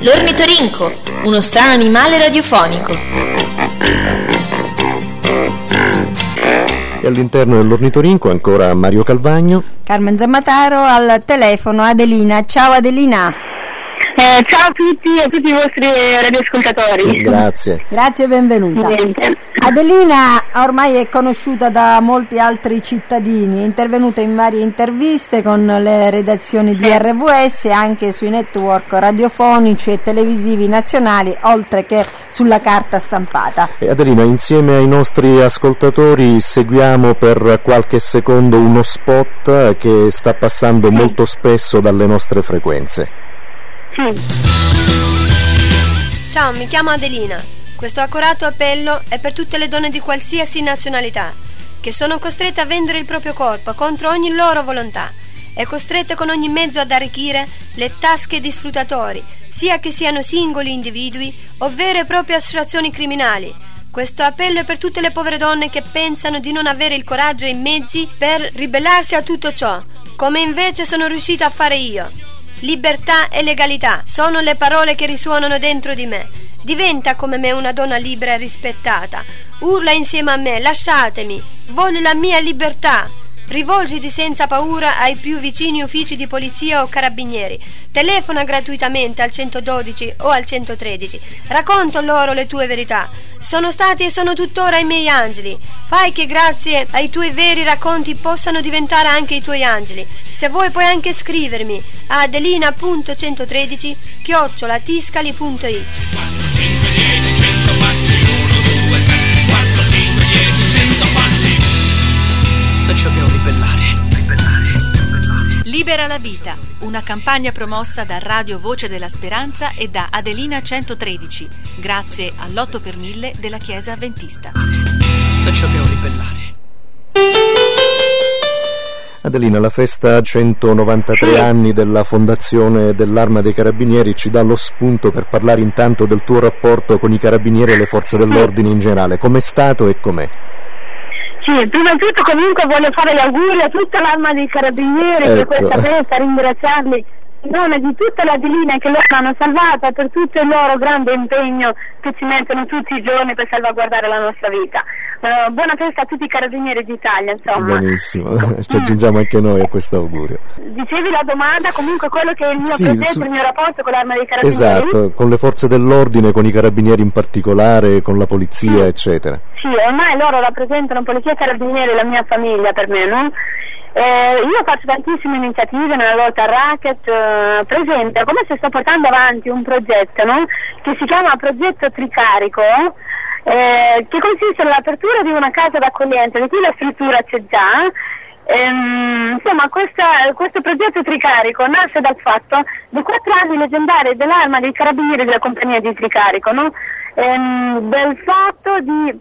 L'ornitorinco, uno strano animale radiofonico. E all'interno dell'ornitorinco ancora Mario Calvagno, Carmen Zammataro al telefono, Adelina. Ciao Adelina. Ciao a tutti e a tutti i vostri radioascoltatori. Grazie e benvenuta. Niente. Adelina ormai è conosciuta da molti altri cittadini, è intervenuta in varie interviste con le redazioni di RVS, anche sui network radiofonici e televisivi nazionali, oltre che sulla carta stampata. E Adelina, insieme ai nostri ascoltatori seguiamo per qualche secondo uno spot che sta passando molto spesso dalle nostre frequenze. Ciao, mi chiamo Adelina. Questo accorato appello è per tutte le donne di qualsiasi nazionalità che sono costrette a vendere il proprio corpo contro ogni loro volontà e costrette con ogni mezzo ad arricchire le tasche di sfruttatori, sia che siano singoli individui o vere e proprie associazioni criminali. Questo appello è per tutte le povere donne che pensano di non avere il coraggio e i mezzi per ribellarsi a tutto ciò, come invece sono riuscita a fare io. Libertà e legalità sono le parole che risuonano dentro di me. Diventa come me una donna libera e rispettata. Urla insieme a me: lasciatemi, voglio la mia libertà. Rivolgiti senza paura ai più vicini uffici di polizia o carabinieri. Telefona gratuitamente al 112 o al 113. Racconta loro le tue verità. Sono stati e sono tuttora i miei angeli. Fai che grazie ai tuoi veri racconti possano diventare anche i tuoi angeli. Se vuoi puoi anche scrivermi a adelina.113@tiscali.it. 4, 5, 10, 100 passi, 1, 2, 3, 4, 5, 10, 100 passi. E ci dobbiamo ribellare. Libera la vita, una campagna promossa da Radio Voce della Speranza e da Adelina 113, grazie all'8 per 1000 della Chiesa Adventista. E ci dobbiamo ribellare. Adelina, la festa a 193 anni della fondazione dell'Arma dei Carabinieri ci dà lo spunto per parlare intanto del tuo rapporto con i carabinieri e le forze dell'ordine in generale. Com'è stato e com'è? Sì, prima di tutto comunque voglio fare gli auguri a tutta l'Arma dei Carabinieri per questa festa, ringraziarli in nome di tutta la Adelina che loro hanno salvata, per tutto il loro grande impegno che ci mettono tutti i giorni per salvaguardare la nostra vita. Buona festa a tutti i Carabinieri d'Italia, insomma. Benissimo, ci aggiungiamo anche noi a questo augurio. Dicevi la domanda, comunque quello che è il mio progetto, il mio rapporto con l'Arma dei Carabinieri. Esatto, con le forze dell'ordine, con i carabinieri in particolare, con la polizia, eccetera. Sì, ormai loro rappresentano polizia e carabinieri, la mia famiglia per me, no? Io faccio tantissime iniziative nella lotta al racket, per esempio, come se sto portando avanti un progetto, no? Che si chiama Progetto Tricarico, che consiste nell'apertura di una casa d'accoglienza di cui la struttura c'è già. Insomma, questo progetto Tricarico nasce dal fatto dei 4 anni leggendari dell'Arma dei Carabinieri della compagnia di Tricarico, no? Del fatto di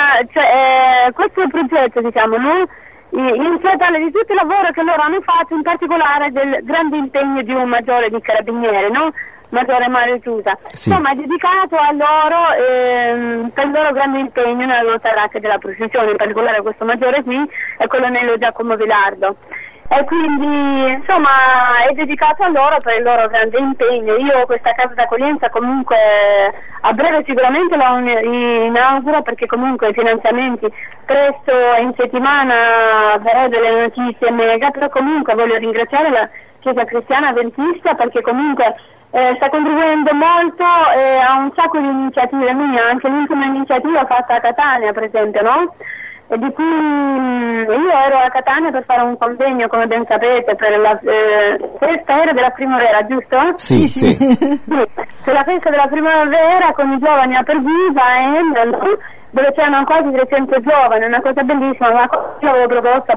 questo progetto, diciamo, no? In totale di tutto il lavoro che loro hanno fatto, in particolare del grande impegno di un maggiore di carabinieri, no? Maggiore Mario Chiusa. Sì. Insomma, è dedicato a loro per il loro grande impegno nella lotta al racket della prostituzione, in particolare questo maggiore qui è colonnello Giacomo Velardo. E quindi insomma è dedicato a loro per il loro grande impegno. Io questa casa d'accoglienza comunque a breve sicuramente la inauguro, perché comunque i finanziamenti presto in settimana avrò delle notizie mega, però comunque voglio ringraziare la Chiesa Cristiana Adventista perché comunque sta contribuendo molto a un sacco di iniziative, anche l'ultima iniziativa fatta a Catania per esempio, no? E di cui io ero a Catania per fare un convegno, come ben sapete, per la questa era della primavera, giusto? Sì. Per la festa della primavera con i giovani a Perviva dove c'erano quasi 300 giovani, una cosa bellissima, una cosa che avevo proposto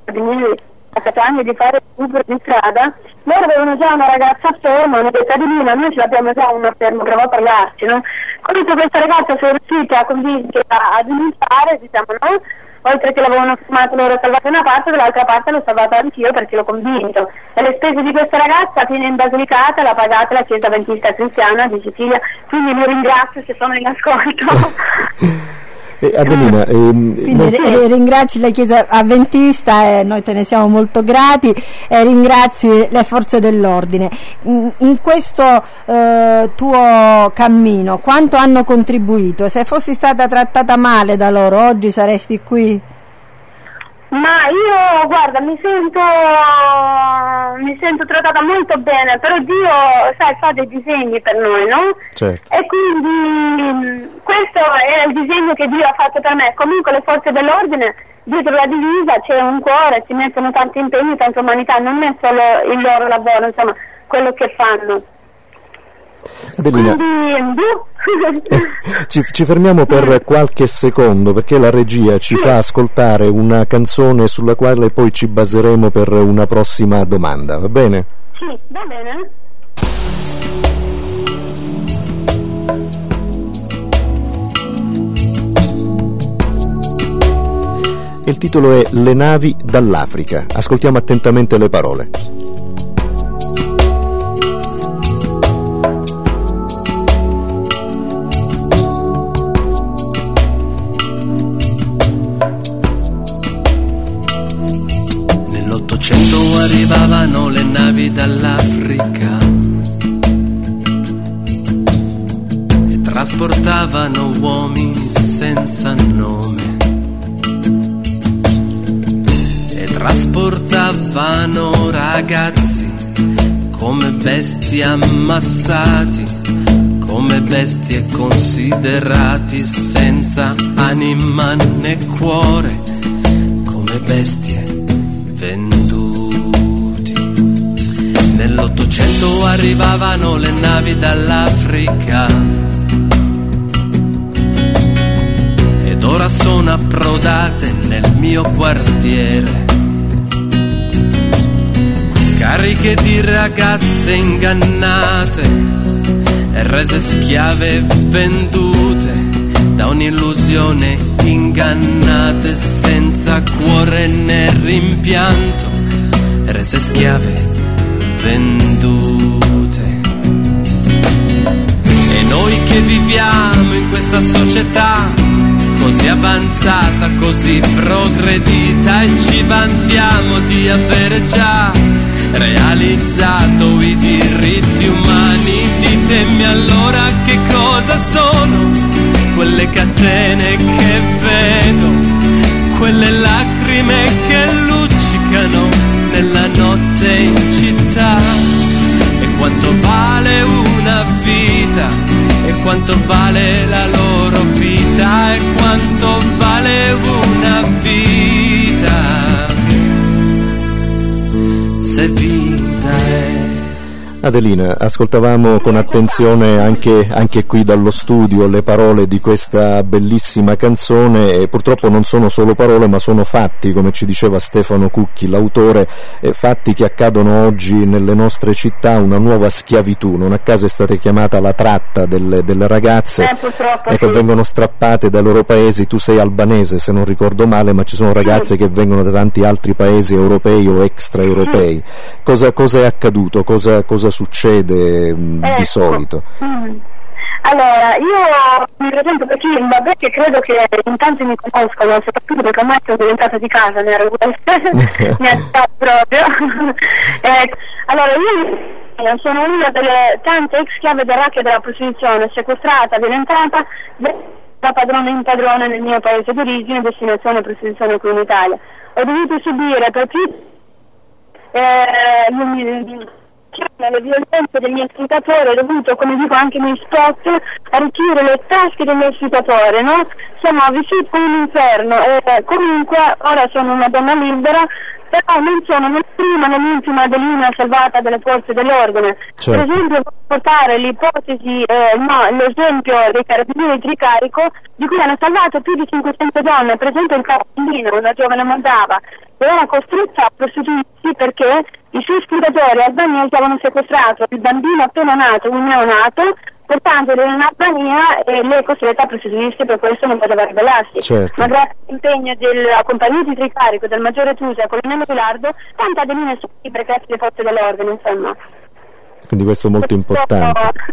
a Catania di fare super di strada. Loro avevano già una ragazza ferma, una cittadina, noi ce l'abbiamo già una ferma, proviamo a parlarci, no? Comunque questa ragazza sono riuscita a convincerla ad iniziare, diciamo, no? Oltre che l'avevano fermato loro, salvato una parte, dall'altra parte l'ho salvata anch'io perché l'ho convinto. E le spese di questa ragazza fino in Basilicata l'ha pagata la Chiesa Adventista Cristiana di Sicilia, quindi mi ringrazio se sono in ascolto. Adelina, quindi ringrazi la Chiesa Avventista e noi te ne siamo molto grati, e ringrazi le forze dell'ordine. In questo tuo cammino quanto hanno contribuito? Se fossi stata trattata male da loro, oggi saresti qui? Ma io, guarda, mi sento trattata molto bene, però Dio, sai, fa dei disegni per noi, no? Certo. E quindi questo è il disegno che Dio ha fatto per me. Comunque le forze dell'ordine, dietro la divisa c'è un cuore, ci mettono tanti impegni, tanta umanità, non è solo il loro lavoro, insomma, quello che fanno. Adelina, ci fermiamo per qualche secondo perché la regia ci fa ascoltare una canzone sulla quale poi ci baseremo per una prossima domanda, va bene? Sì, va bene. Il titolo è Le navi dall'Africa. Ascoltiamo attentamente le parole. Nell'Ottocento arrivavano le navi dall'Africa e trasportavano uomini senza nome. Trasportavano ragazzi come bestie ammassati, come bestie considerati senza anima né cuore, come bestie venduti. Nell'Ottocento arrivavano le navi dall'Africa ed ora sono approdate nel mio quartiere, cariche di ragazze ingannate e rese schiave vendute da un'illusione ingannate senza cuore né rimpianto, rese schiave vendute. E noi che viviamo in questa società così avanzata, così progredita, e ci vantiamo di avere già realizzato i diritti umani, ditemi allora che cosa sono quelle catene che vedo, quelle lacrime che luccicano nella notte in città. E quanto vale una vita, e quanto vale la loro vita, e quanto vale una vita, se vita è. Adelina, ascoltavamo con attenzione anche qui dallo studio le parole di questa bellissima canzone, e purtroppo non sono solo parole ma sono fatti, come ci diceva Stefano Cucchi, l'autore, fatti che accadono oggi nelle nostre città, una nuova schiavitù. Non a caso è stata chiamata la tratta delle ragazze e che vengono strappate dai loro paesi. Tu sei albanese se non ricordo male, ma ci sono ragazze che vengono da tanti altri paesi europei o extraeuropei. Cosa è accaduto? Cosa succede di solito? Allora, io mi presento per chi, vabbè, che credo che in tanti mi conoscono, soprattutto perché ormai sono diventata di casa nel RWS, mi ha stato proprio. Allora, io sono una delle tante ex schiave del racket della prostituzione, sequestrata, violentata da padrone in padrone nel mio paese d'origine, destinazione prostituzione qui in Italia. Ho dovuto subire per più le violenze del mio sfruttatore, ho dovuto, come dico anche nei spot, arricchire le tasche del mio sfruttatore, no? Insomma, ho vissuto un inferno e comunque ora sono una donna libera, però non sono né prima né l'ultima Adelina salvata dalle forze dell'ordine. Certo. Per esempio, portare l'ipotesi, l'esempio dei carabinieri Tricarico, di cui hanno salvato più di 500 donne, per esempio il carabiniere, una giovane moldava, era costretta a prostituirsi perché i suoi sfruttatori albanesi avevano sequestrato il bambino appena nato, un neonato, portandolo in Albania, e lei è costretta a prostituirsi, per questo non poteva ribellarsi. Certo. Ma grazie all'impegno della compagnia di Tricarico, del maggiore Tusa, colonnello Bilardo, tante Adeline sono libere grazie alle forze dell'ordine, insomma. Quindi questo è molto importante.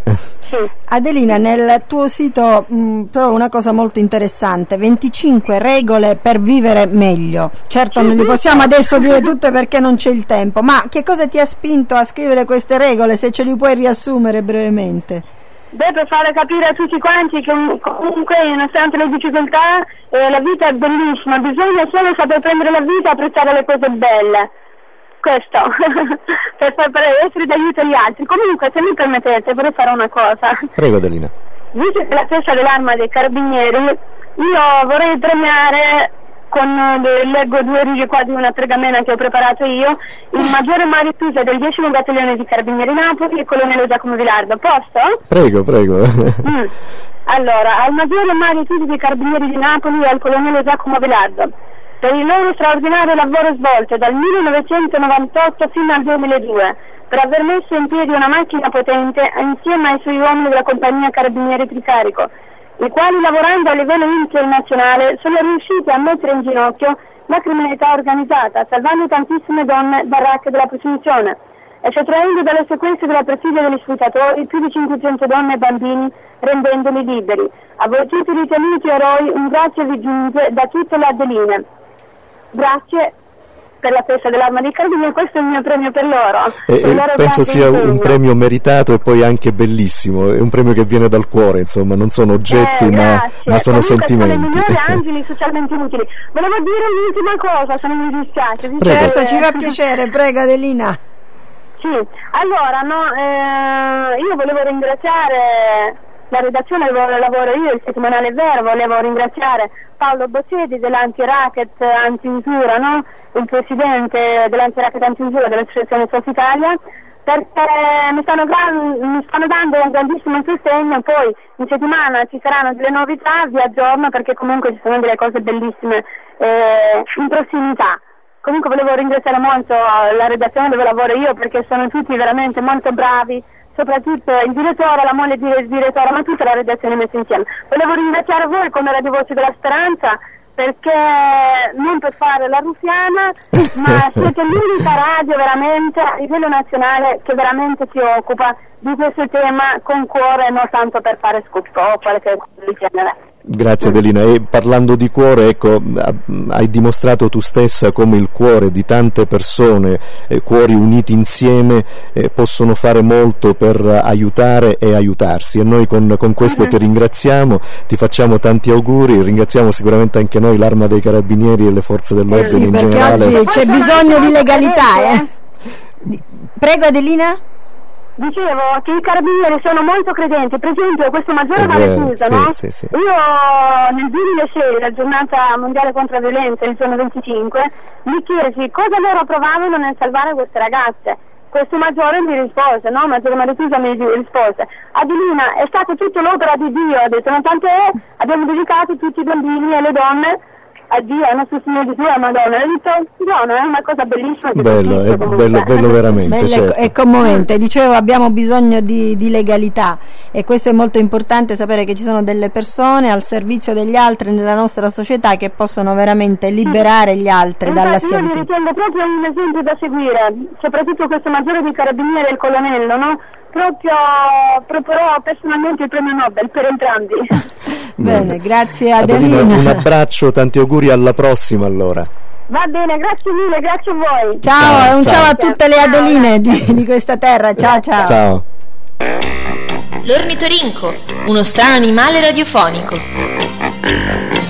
Adelina, nel tuo sito trovo una cosa molto interessante: 25 regole per vivere meglio. Certo, non le possiamo adesso dire tutte perché non c'è il tempo, ma che cosa ti ha spinto a scrivere queste regole, se ce li puoi riassumere brevemente? Beh, per fare capire a tutti quanti che comunque, nonostante le difficoltà, la vita è bellissima, bisogna solo saper prendere la vita e apprezzare le cose belle. Questo, per essere d'aiuto agli altri. Comunque, se mi permettete, vorrei fare una cosa. Prego, Adelina. Visto che la festa dell'Arma dei Carabinieri, io vorrei premiare, leggo 2 righe qua di una pergamena che ho preparato io, il maggiore Maritusa del 10° battaglione di Carabinieri Napoli, il colonnello Giacomo Vilardo. Posso? Prego. Allora, al maggiore Maritusa dei Carabinieri di Napoli e al colonnello Giacomo Vilardo, per il loro straordinario lavoro svolto dal 1998 fino al 2002, per aver messo in piedi una macchina potente insieme ai suoi uomini della compagnia Carabinieri Tricarico, i quali, lavorando a livello internazionale, sono riusciti a mettere in ginocchio la criminalità organizzata, salvando tantissime donne dal racket della prostituzione e sottraendo dalle sequenze della perfidia degli sfruttatori più di 500 donne e bambini, rendendoli liberi. A voi tutti ritenuti eroi, un grazie vi giunge da tutte le Adeline. Grazie per la festa dell'Arma dei Carabinieri, questo è il mio premio per loro. Penso sia un premio meritato e poi anche bellissimo, è un premio che viene dal cuore, insomma, non sono oggetti ma sono sentimenti. Sono i migliori angeli socialmente utili. Volevo dire l'ultima cosa, se non mi dispiace. Certo, ci fa piacere, prego Adelina. Sì, allora io volevo ringraziare la redazione dove lavoro io, il settimanale Vero, volevo ringraziare Paolo Boccedi dell'Anti-Racket Anti-Usura, no? Il presidente dell'Anti-Racket Anti-Usura dell'Associazione Forza Italia, perché mi stanno dando un grandissimo sostegno. Poi in settimana ci saranno delle novità, vi aggiorno, perché comunque ci sono delle cose bellissime in prossimità. Comunque volevo ringraziare molto la redazione dove lavoro io, perché sono tutti veramente molto bravi, soprattutto il direttore, la moglie del direttore, ma tutta la redazione messa insieme. Volevo ringraziare voi come Radio Voce della Speranza, perché non per fare la ruffiana, ma siete l'unica radio veramente a livello nazionale che veramente si occupa di questo tema con cuore, non tanto per fare scoop o qualche cosa del genere. Grazie Adelina, e parlando di cuore, ecco, hai dimostrato tu stessa come il cuore di tante persone, cuori uniti insieme, possono fare molto per aiutare e aiutarsi, e noi con questo ti ringraziamo, ti facciamo tanti auguri, ringraziamo sicuramente anche noi l'Arma dei Carabinieri e le forze dell'ordine in generale. Oggi c'è bisogno di legalità, Prego Adelina. Dicevo che i carabinieri sono molto credenti, per esempio questo maggiore Maritusa, no? Sì. Io nel 2006, la giornata mondiale contro la violenza, il giorno 25, mi chiesi cosa loro provavano nel salvare queste ragazze. Questo maggiore mi rispose, no? Maggiore Maritusa mi rispose: Adelina, è stata tutta l'opera di Dio, ha detto, non tanto abbiamo dedicato tutti i bambini e le donne a Dio, a nostro Signore Gesù, a Madonna. Ho detto, no, è una cosa bellissima. Bello veramente. Certo. È commovente. Dicevo, abbiamo bisogno di legalità, e questo è molto importante, sapere che ci sono delle persone al servizio degli altri nella nostra società che possono veramente liberare gli altri dalla schiavitù. Io li ritengo proprio un esempio da seguire, soprattutto questo maggiore dei carabinieri e il colonnello, no? Proprio proporrò personalmente il premio Nobel per entrambi. Bene, grazie Adelina. Un abbraccio, tanti auguri, alla prossima allora. Va bene, grazie mille, grazie a voi. Ciao, e un ciao a tutte le Adeline di questa terra. Ciao. L'ornitorinco, uno strano animale radiofonico.